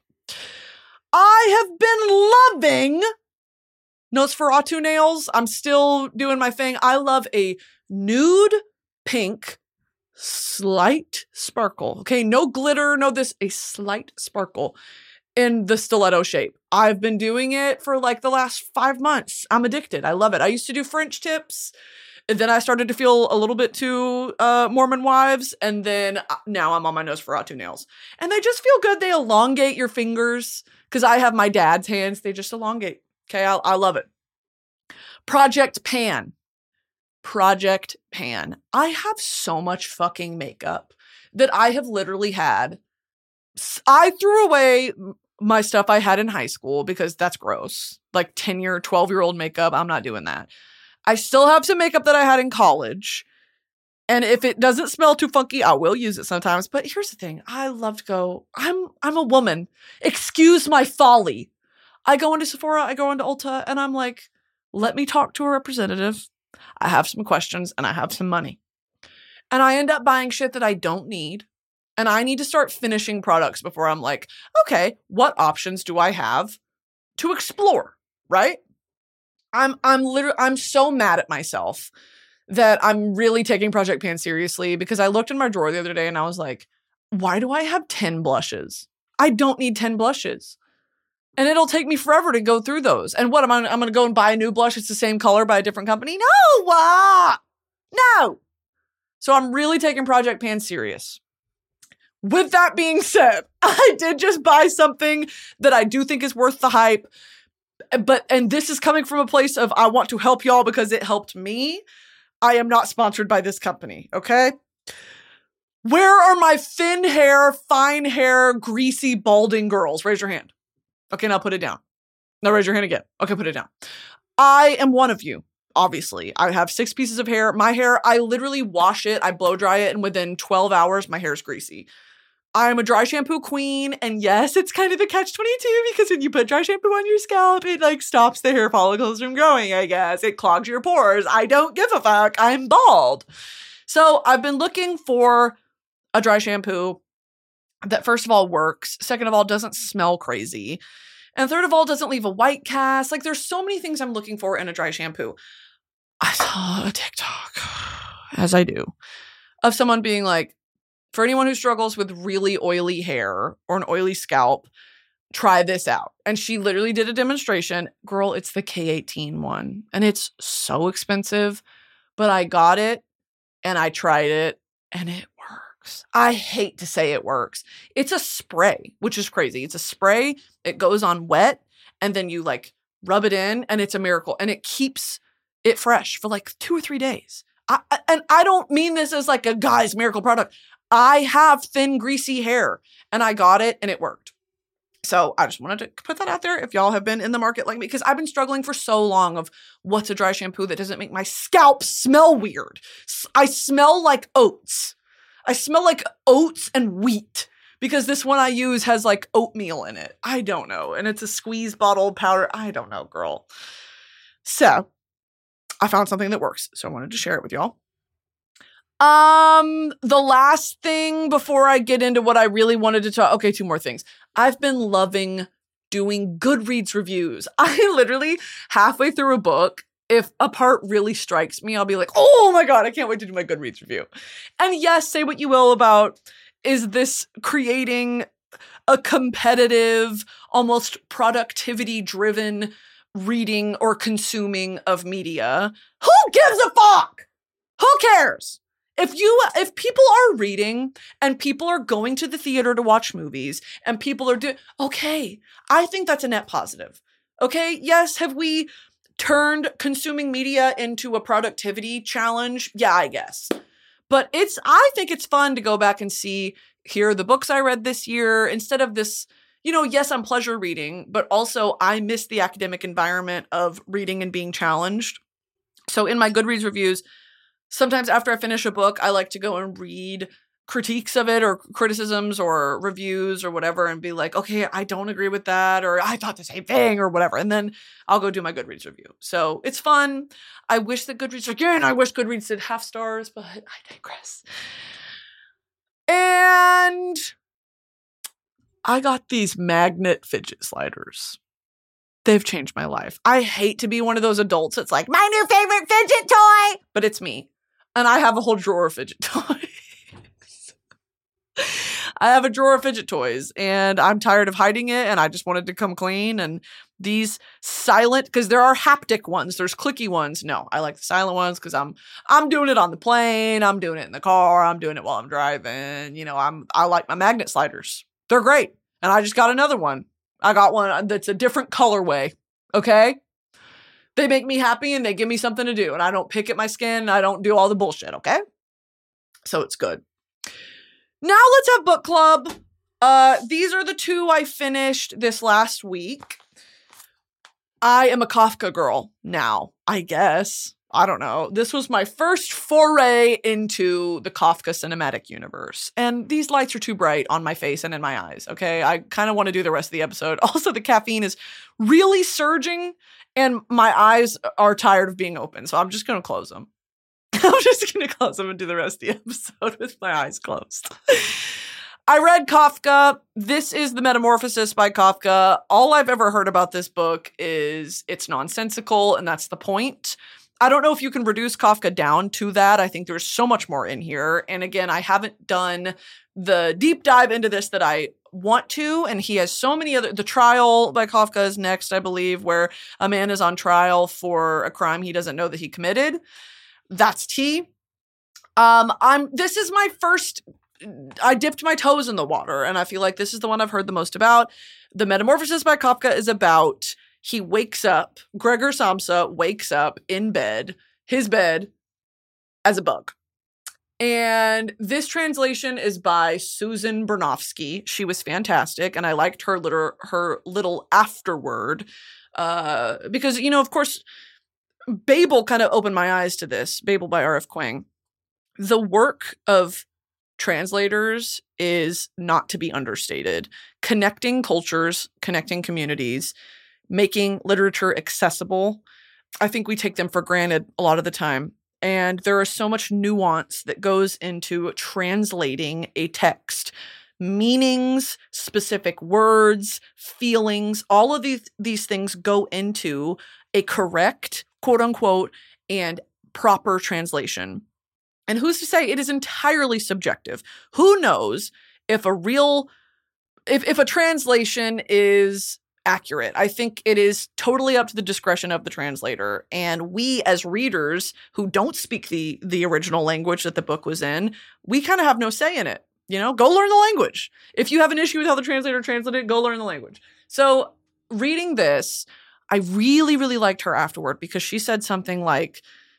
I have been loving Nosferatu nails. I'm still doing my thing. I love a nude pink slight sparkle. Okay, no glitter, no this, a slight sparkle in the stiletto shape. I've been doing it for like the last 5 months. I'm addicted. I love it. I used to do French tips. And then I started to feel a little bit too Mormon wives. And then now I'm on my Nosferatu nails. And they just feel good. They elongate your fingers. Because I have my dad's hands. They just elongate. Okay, I love it. Project Pan. Project Pan. I have so much fucking makeup that I have literally had. I threw away my stuff I had in high school because that's gross. Like 12-year-old makeup. I'm not doing that. I still have some makeup that I had in college. And if it doesn't smell too funky, I will use it sometimes. But here's the thing. I love to go, I'm a woman. Excuse my folly. I go into Sephora, I go into Ulta, and I'm like, let me talk to a representative. I have some questions and I have some money. And I end up buying shit that I don't need. And I need to start finishing products before I'm like, okay, what options do I have to explore, right? I'm so mad at myself that I'm really taking Project Pan seriously because I looked in my drawer the other day and I was like, why do I have 10 blushes? I don't need 10 blushes. And it'll take me forever to go through those. And what, I'm going to go and buy a new blush? It's the same color by a different company? No! No! So I'm really taking Project Pan serious. With that being said, I did just buy something that I do think is worth the hype. And this is coming from a place of I want to help y'all because it helped me. I am not sponsored by this company, okay? Where are my thin hair, fine hair, greasy, balding girls? Raise your hand. Okay, now put it down. Now raise your hand again. Okay, put it down. I am one of you, obviously. I have 6 pieces of hair. My hair, I literally wash it, I blow dry it, and within 12 hours, my hair is greasy. I'm a dry shampoo queen, and yes, it's kind of a catch-22 because when you put dry shampoo on your scalp, it like stops the hair follicles from growing, I guess. It clogs your pores. I don't give a fuck. I'm bald. So I've been looking for a dry shampoo that first of all works, second of all doesn't smell crazy, and third of all doesn't leave a white cast. Like there's so many things I'm looking for in a dry shampoo. I saw a TikTok, as I do, of someone being like, for anyone who struggles with really oily hair or an oily scalp, try this out. And she literally did a demonstration. Girl, it's the K18 one. And it's so expensive, but I got it and I tried it and it works. I hate to say it works. It's a spray, which is crazy. It's a spray. It goes on wet and then you like rub it in and it's a miracle. And it keeps it fresh for like 2 or 3 days. And I don't mean this as like a guy's miracle product. I have thin, greasy hair and I got it and it worked. So I just wanted to put that out there if y'all have been in the market like me, because I've been struggling for so long of what's a dry shampoo that doesn't make my scalp smell weird. I smell like oats. I smell like oats and wheat because this one I use has like oatmeal in it. I don't know. And it's a squeeze bottle powder. I don't know, girl. So I found something that works. So I wanted to share it with y'all. The last thing before I get into what I really wanted to talk. Okay, 2 more things. I've been loving doing Goodreads reviews. I literally halfway through a book, if a part really strikes me, I'll be like, oh my God, I can't wait to do my Goodreads review. And yes, say what you will about, is this creating a competitive, almost productivity-driven reading or consuming of media? Who gives a fuck? Who cares? If people are reading and people are going to the theater to watch movies and people are doing, okay, I think that's a net positive. Okay. Yes. Have we turned consuming media into a productivity challenge? Yeah, I guess. But I think it's fun to go back and see, here are the books I read this year instead of this, yes, I'm pleasure reading, but also I miss the academic environment of reading and being challenged. So in my Goodreads reviews, sometimes after I finish a book, I like to go and read critiques of it or criticisms or reviews or whatever and be like, okay, I don't agree with that, or I thought the same thing or whatever. And then I'll go do my Goodreads review. So it's fun. I wish that Goodreads, again, I wish Goodreads did half stars, but I digress. And I got these magnet fidget sliders. They've changed my life. I hate to be one of those adults that's like, my new favorite fidget toy, but it's me. And I have a whole drawer of fidget toys. I have a drawer of fidget toys and I'm tired of hiding it and I just wanted to come clean. And these silent, because there are haptic ones, there's clicky ones. No, I like the silent ones because I'm doing it on the plane, I'm doing it in the car, I'm doing it while I'm driving. You know, I like my magnet sliders. They're great. And I just got another one. I got one that's a different colorway. Okay? They make me happy and they give me something to do. And I don't pick at my skin. I don't do all the bullshit. Okay? So it's good. Now let's have book club. These are the two I finished this last week. I am a Kafka girl now, I guess. I don't know. This was my first foray into the Kafka cinematic universe. And these lights are too bright on my face and in my eyes, okay? I kind of want to do the rest of the episode. Also, the caffeine is really surging and my eyes are tired of being open. So I'm just going to close them. I'm just going to close them and do the rest of the episode with my eyes closed. I read Kafka. This is The Metamorphosis by Kafka. All I've ever heard about this book is it's nonsensical, and that's the point. I don't know if you can reduce Kafka down to that. I think there's so much more in here. And again, I haven't done the deep dive into this that I want to. And he has so many other, The Trial by Kafka is next, I believe, where a man is on trial for a crime he doesn't know that he committed. That's tea. This is my first, I dipped my toes in the water, and I feel like this is the one I've heard the most about. The Metamorphosis by Kafka is about, he wakes up, Gregor Samsa wakes up in bed, his bed, as a bug. And this translation is by Susan Bernofsky. She was fantastic, and I liked her little afterword, because, you know, of course, Babel kind of opened my eyes to this. Babel by R.F. Kuang. The work of translators is not to be understated. Connecting cultures, connecting communities, making literature accessible. I think we take them for granted a lot of the time. And there is so much nuance that goes into translating a text. Meanings, specific words, feelings, all of these things go into a correct, quote unquote, and proper translation. And who's to say it is entirely subjective? Who knows if if a translation is accurate? I think it is totally up to the discretion of the translator. And we as readers who don't speak the original language that the book was in, we kind of have no say in it. You know, go learn the language. If you have an issue with how the translator translated it, go learn the language. So reading this, I really, really liked her afterward because she said something like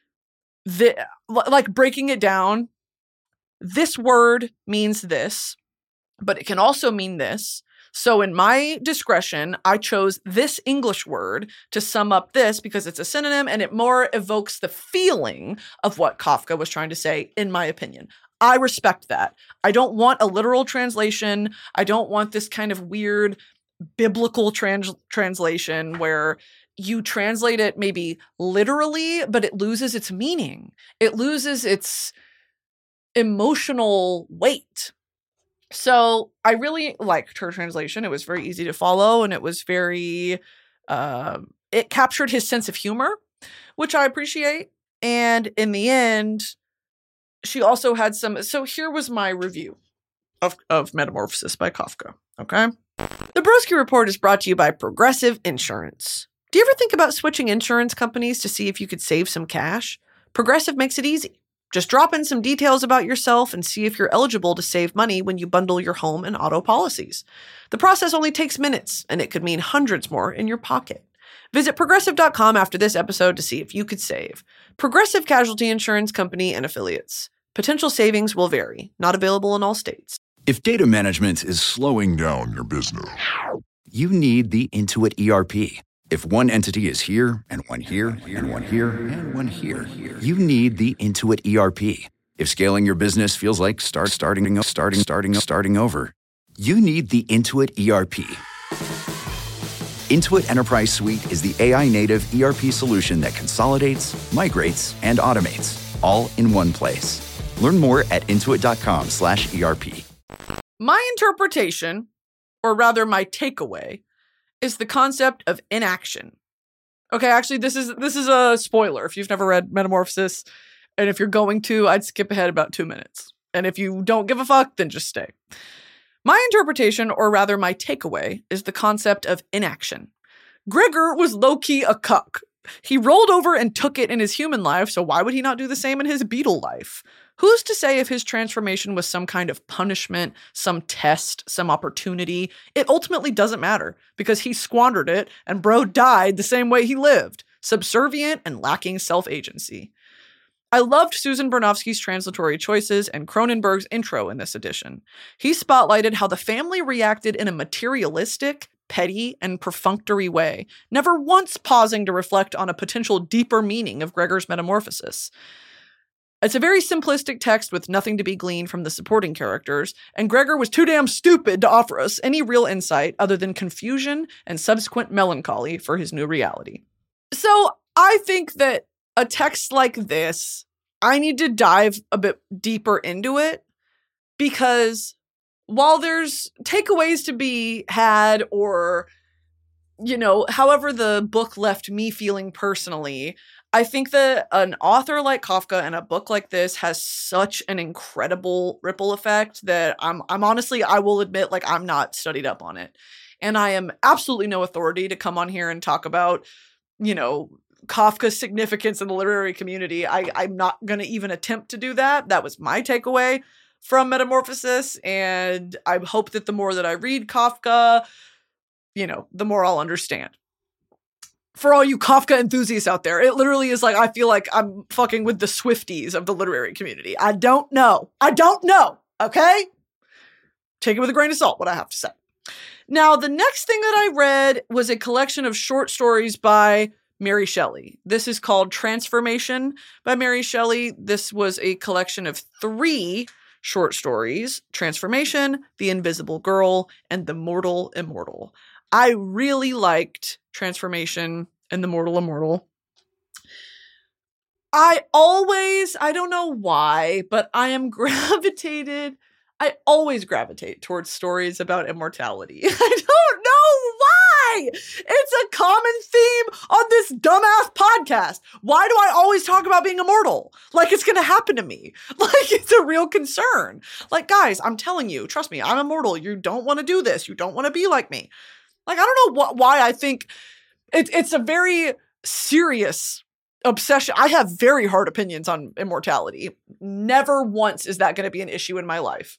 breaking it down. This word means this, but it can also mean this. So in my discretion, I chose this English word to sum up this because it's a synonym and it more evokes the feeling of what Kafka was trying to say, in my opinion. I respect that. I don't want a literal translation. I don't want this kind of weird biblical translation where you translate it maybe literally, but it loses its meaning. It loses its emotional weight. So I really liked her translation. It was very easy to follow, and it was very, it captured his sense of humor, which I appreciate. And in the end, she also had so here was my review of Metamorphosis by Kafka, okay? The Broski Report is brought to you by Progressive Insurance. Do you ever think about switching insurance companies to see if you could save some cash? Progressive makes it easy. Just drop in some details about yourself and see if you're eligible to save money when you bundle your home and auto policies. The process only takes minutes, and it could mean hundreds more in your pocket. Visit Progressive.com after this episode to see if you could save. Progressive Casualty Insurance Company and Affiliates. Potential savings will vary. Not available in all states. If data management is slowing down your business, you need the Intuit ERP. If one entity is here, and one here, and one here, and one here, you need the Intuit ERP. If scaling your business feels like starting over, you need the Intuit ERP. Intuit Enterprise Suite is the AI-native ERP solution that consolidates, migrates, and automates, all in one place. Learn more at intuit.com/ERP. My interpretation, or rather my takeaway, is the concept of inaction. Okay, actually, this is a spoiler. If you've never read Metamorphosis, and if you're going to, I'd skip ahead about 2 minutes. And if you don't give a fuck, then just stay. My interpretation, or rather my takeaway, is the concept of inaction. Gregor was low-key a cuck. He rolled over and took it in his human life, so why would he not do the same in his beetle life? Who's to say if his transformation was some kind of punishment, some test, some opportunity? It ultimately doesn't matter, because he squandered it, and bro died the same way he lived, subservient and lacking self-agency. I loved Susan Bernofsky's translatory choices and Cronenberg's intro in this edition. He spotlighted how the family reacted in a materialistic, petty, and perfunctory way, never once pausing to reflect on a potential deeper meaning of Gregor's metamorphosis. It's a very simplistic text with nothing to be gleaned from the supporting characters, and Gregor was too damn stupid to offer us any real insight other than confusion and subsequent melancholy for his new reality. So I think that a text like this, I need to dive a bit deeper into it, because while there's takeaways to be had, or, you know, however the book left me feeling personally, I think that an author like Kafka and a book like this has such an incredible ripple effect that I'm honestly, I will admit, like, I'm not studied up on it. And I am absolutely no authority to come on here and talk about, you know, Kafka's significance in the literary community. I'm not going to even attempt to do that. That was my takeaway from Metamorphosis, and I hope that the more that I read Kafka, you know, the more I'll understand. For all you Kafka enthusiasts out there, it literally is like, I feel like I'm fucking with the Swifties of the literary community. I don't know, okay? Take it with a grain of salt, what I have to say. Now, the next thing that I read was a collection of short stories by Mary Shelley. This is called Transformation by Mary Shelley. This was a collection of 3 short stories: Transformation, The Invisible Girl, and The Mortal Immortal. I really liked Transformation and The Mortal Immortal. I don't know why, but I always gravitate towards stories about immortality. I don't know why. It's a common theme on this dumbass podcast. Why do I always talk about being immortal? Like it's going to happen to me. Like it's a real concern. Like, guys, I'm telling you, trust me, I'm immortal. You don't want to do this. You don't want to be like me. Like, I don't know why I think it's a very serious obsession. I have very hard opinions on immortality. Never once is that going to be an issue in my life.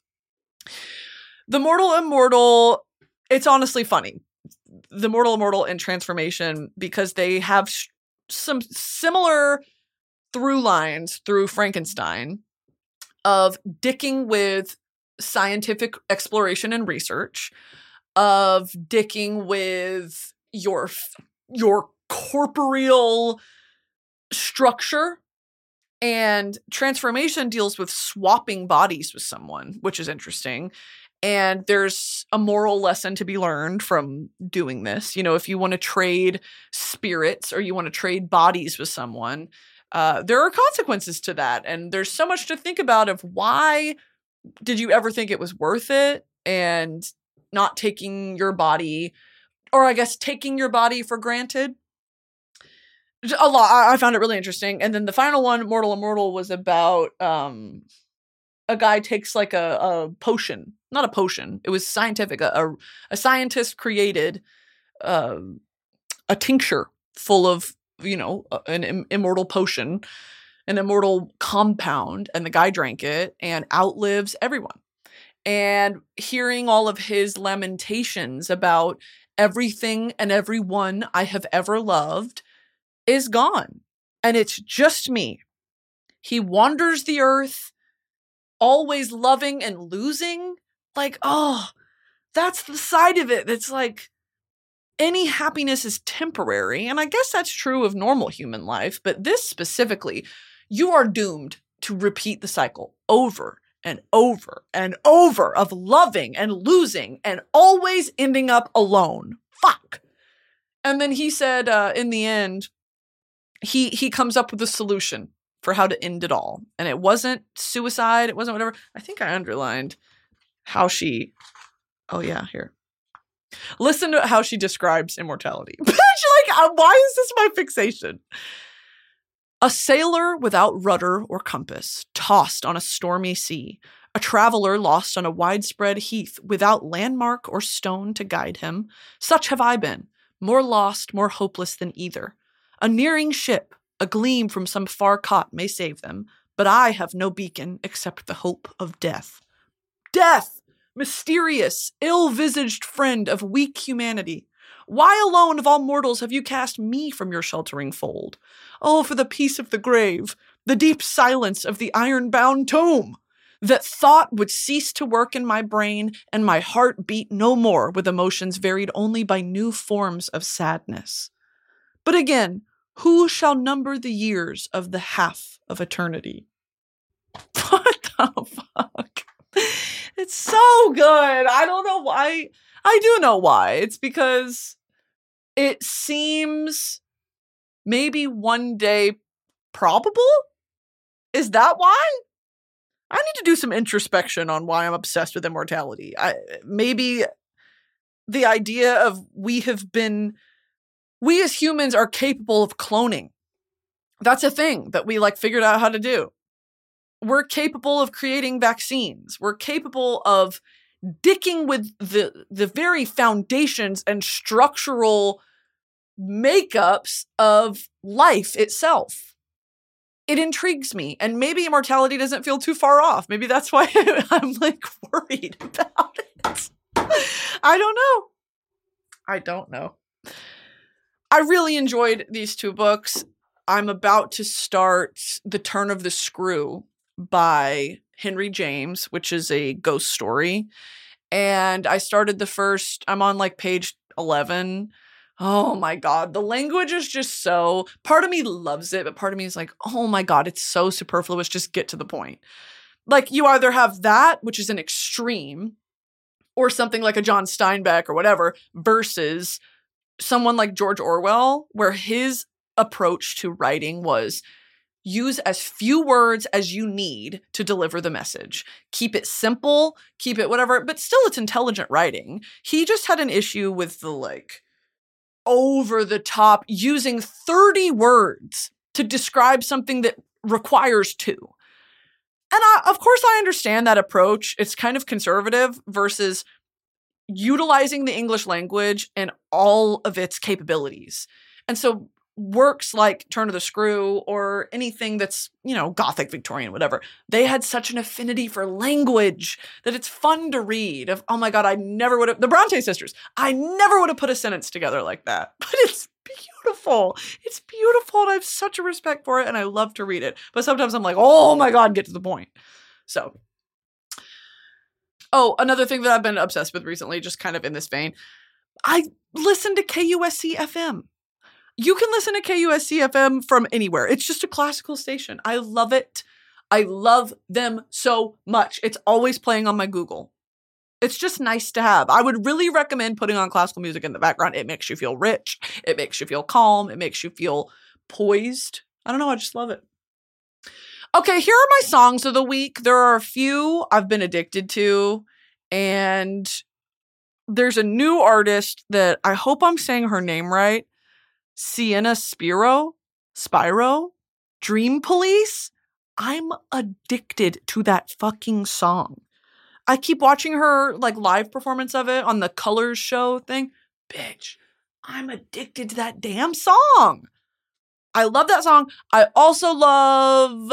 The Mortal Immortal, it's honestly funny. The Mortal Immortal and Transformation, because they have some similar through lines through Frankenstein of dicking with scientific exploration and research, of dicking with your corporeal structure, and Transformation deals with swapping bodies with someone, which is interesting. And there's a moral lesson to be learned from doing this. You know, if you want to trade spirits or you want to trade bodies with someone, there are consequences to that. And there's so much to think about of why did you ever think it was worth it, and not taking your body, or I guess taking your body for granted. A lot. I found it really interesting. And then the final one, Mortal Immortal, was about a guy takes like a potion. Not a potion. It was scientific. A scientist created a tincture full of, you know, an immortal potion, an immortal compound, and the guy drank it and outlives everyone. And hearing all of his lamentations about everything and everyone I have ever loved is gone. And it's just me. He wanders the earth, always loving and losing. Like, oh, that's the side of it. It's like any happiness is temporary. And I guess that's true of normal human life. But this specifically, you are doomed to repeat the cycle over and over and over of loving and losing and always ending up alone. Fuck. And then he said, in the end, he comes up with a solution for how to end it all. And it wasn't suicide. It wasn't whatever. I think I underlined how she, oh yeah, here. Listen to how she describes immortality. Like, why is this my fixation? A sailor without rudder or compass, tossed on a stormy sea, a traveler lost on a widespread heath without landmark or stone to guide him, such have I been, more lost, more hopeless than either. A nearing ship, a gleam from some far cot may save them, but I have no beacon except the hope of death. Death! Mysterious, ill-visaged friend of weak humanity. Why alone of all mortals have you cast me from your sheltering fold? Oh, for the peace of the grave, the deep silence of the iron-bound tomb, that thought would cease to work in my brain and my heart beat no more with emotions varied only by new forms of sadness. But again, who shall number the years of the half of eternity? What the fuck? It's so good. I don't know why. I do know why. It's because it seems maybe one day probable? Is that why? I need to do some introspection on why I'm obsessed with immortality. Maybe the idea of we as humans are capable of cloning. That's a thing that we figured out how to do. We're capable of creating vaccines. We're capable of dicking with the very foundations and structural makeups of life itself. It intrigues me, and maybe immortality doesn't feel too far off. Maybe that's why I'm worried about it. I don't know. I really enjoyed these two books. I'm about to start The Turn of the Screw by Henry James, which is a ghost story. And I started the first, I'm on page 11. Oh my God. The language is just so, part of me loves it, but part of me is oh my God, it's so superfluous. Just get to the point. You either have that, which is an extreme, or something like a John Steinbeck or whatever, versus someone like George Orwell, where his approach to writing was use as few words as you need to deliver the message. Keep it simple, keep it whatever, but still it's intelligent writing. He just had an issue with the over the top using 30 words to describe something that requires 2. And of course I understand that approach. It's kind of conservative versus utilizing the English language and all of its capabilities. And so works like Turn of the Screw or anything that's, Gothic, Victorian, whatever, they had such an affinity for language that it's fun to read. Oh my God, the Bronte sisters, I never would have put a sentence together like that. But it's beautiful. It's beautiful and I have such a respect for it and I love to read it. But sometimes I'm oh my God, get to the point. So, another thing that I've been obsessed with recently, just kind of in this vein, I listen to KUSC FM. You can listen to KUSC FM from anywhere. It's just a classical station. I love it. I love them so much. It's always playing on my Google. It's just nice to have. I would really recommend putting on classical music in the background. It makes you feel rich. It makes you feel calm. It makes you feel poised. I don't know. I just love it. Okay, here are my songs of the week. There are a few I've been addicted to, and there's a new artist that I hope I'm saying her name right. Sienna Spiro, Dream Police. I'm addicted to that fucking song. I keep watching her live performance of it on the Colors show thing. Bitch, I'm addicted to that damn song. I love that song. I also love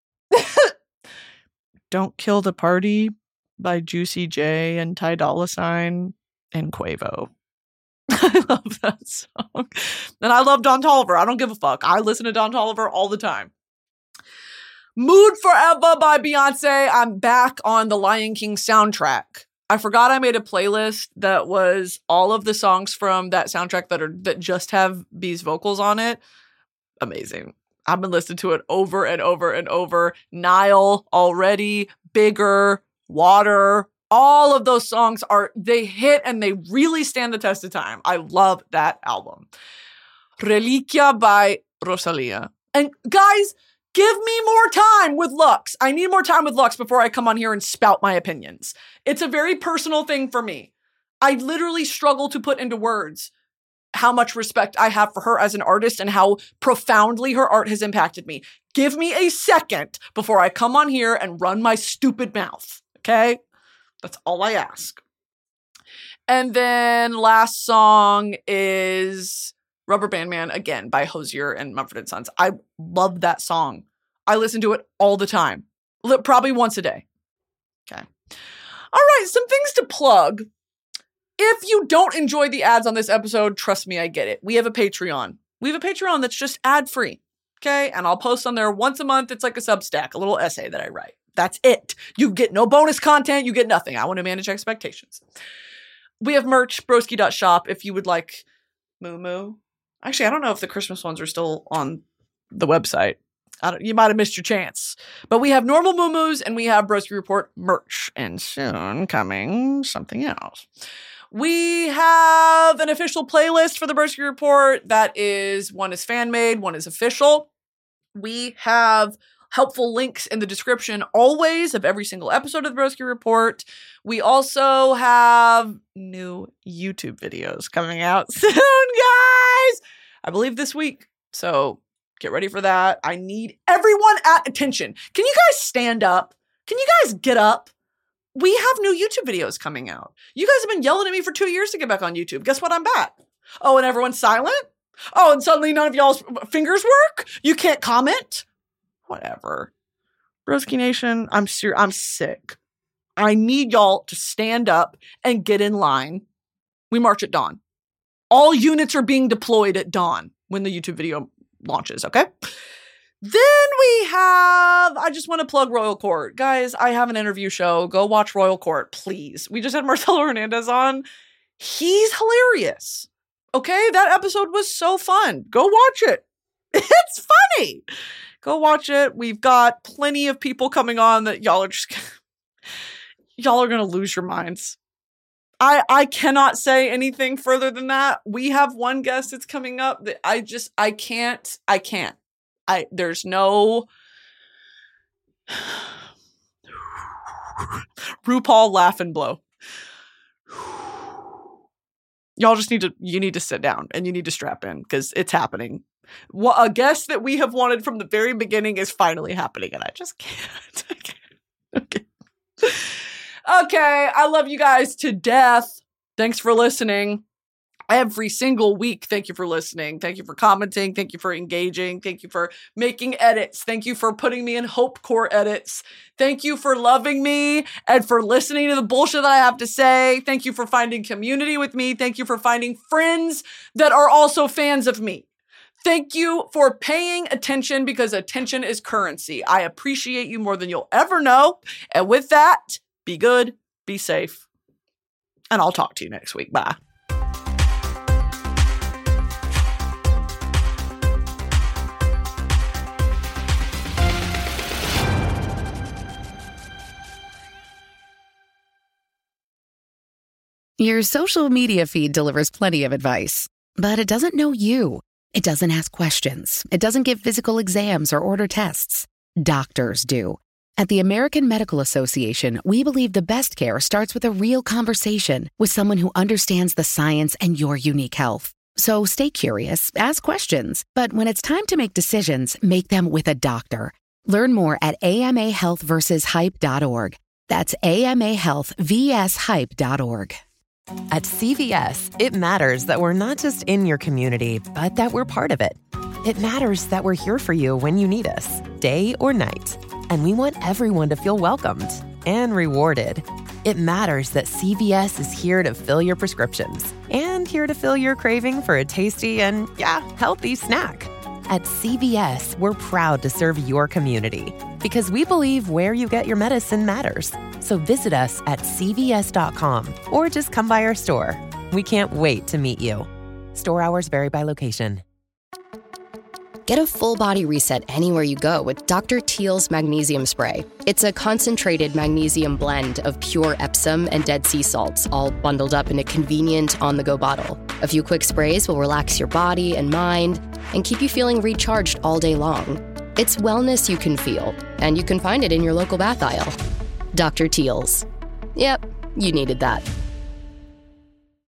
Don't Kill the Party by Juicy J and Ty Dolla $ign and Quavo. I love that song. And I love Don Toliver. I don't give a fuck. I listen to Don Toliver all the time. Mood Forever by Beyonce. I'm back on the Lion King soundtrack. I forgot I made a playlist that was all of the songs from that soundtrack that just have B's vocals on it. Amazing. I've been listening to it over and over and over. Nile, Already, Bigger, Water. All of those songs they hit and they really stand the test of time. I love that album. Reliquia by Rosalia. And guys, give me more time with Lux. I need more time with Lux before I come on here and spout my opinions. It's a very personal thing for me. I literally struggle to put into words how much respect I have for her as an artist and how profoundly her art has impacted me. Give me a second before I come on here and run my stupid mouth, okay? That's all I ask. And then last song is Rubber Band Man, again, by Hozier and Mumford & Sons. I love that song. I listen to it all the time, probably once a day. Okay. All right, some things to plug. If you don't enjoy the ads on this episode, trust me, I get it. We have a Patreon. We have a Patreon that's just ad-free, okay? And I'll post on there once a month. It's like a Substack, a little essay that I write. That's it. You get no bonus content. You get nothing. I want to manage expectations. We have merch, broski.shop, if you would like Moo Moo. Actually, I don't know if the Christmas ones are still on the website. You might have missed your chance. But we have normal Moo Moos and we have Broski Report merch. And soon coming something else. We have an official playlist for the Broski Report. That is, one is fan-made, one is official. We have helpful links in the description always of every single episode of the Broski Report. We also have new YouTube videos coming out soon, guys! I believe this week. So get ready for that. I need everyone at attention. Can you guys stand up? Can you guys get up? We have new YouTube videos coming out. You guys have been yelling at me for 2 years to get back on YouTube. Guess what? I'm back. Oh, and everyone's silent? Oh, and suddenly none of y'all's fingers work? You can't comment? Whatever. Broski Nation, I'm sick. I need y'all to stand up and get in line. We march at dawn. All units are being deployed at dawn when the YouTube video launches, okay? Then we have, I just want to plug Royal Court. Guys, I have an interview show. Go watch Royal Court, please. We just had Marcelo Hernandez on. He's hilarious. Okay? That episode was so fun. Go watch it. It's funny. Go watch it. We've got plenty of people coming on that y'all are just, y'all are going to lose your minds. I cannot say anything further than that. We have one guest that's coming up that I can't. There's no RuPaul laugh and blow. Y'all just you need to sit down and you need to strap in because it's happening. A guest that we have wanted from the very beginning is finally happening and I just can't. Okay. Okay. I love you guys to death. Thanks for listening. Every single week. Thank you for listening. Thank you for commenting. Thank you for engaging. Thank you for making edits. Thank you for putting me in Hope Core edits. Thank you for loving me and for listening to the bullshit that I have to say. Thank you for finding community with me. Thank you for finding friends that are also fans of me. Thank you for paying attention because attention is currency. I appreciate you more than you'll ever know. And with that, be good, be safe, and I'll talk to you next week. Bye. Your social media feed delivers plenty of advice, but it doesn't know you. It doesn't ask questions. It doesn't give physical exams or order tests. Doctors do. At the American Medical Association, we believe the best care starts with a real conversation with someone who understands the science and your unique health. So stay curious, ask questions, but when it's time to make decisions, make them with a doctor. Learn more at amahealthversushype.org. That's amahealthvshype.org. At CVS, it matters that we're not just in your community, but that we're part of it. It matters that we're here for you when you need us, day or night. And we want everyone to feel welcomed and rewarded. It matters that CVS is here to fill your prescriptions and here to fill your craving for a tasty and, healthy snack. At CVS, we're proud to serve your community because we believe where you get your medicine matters. So visit us at cvs.com or just come by our store. We can't wait to meet you. Store hours vary by location. Get a full-body reset anywhere you go with Dr. Teal's Magnesium Spray. It's a concentrated magnesium blend of pure Epsom and Dead Sea salts, all bundled up in a convenient on-the-go bottle. A few quick sprays will relax your body and mind and keep you feeling recharged all day long. It's wellness you can feel, and you can find it in your local bath aisle. Dr. Teal's. Yep, you needed that.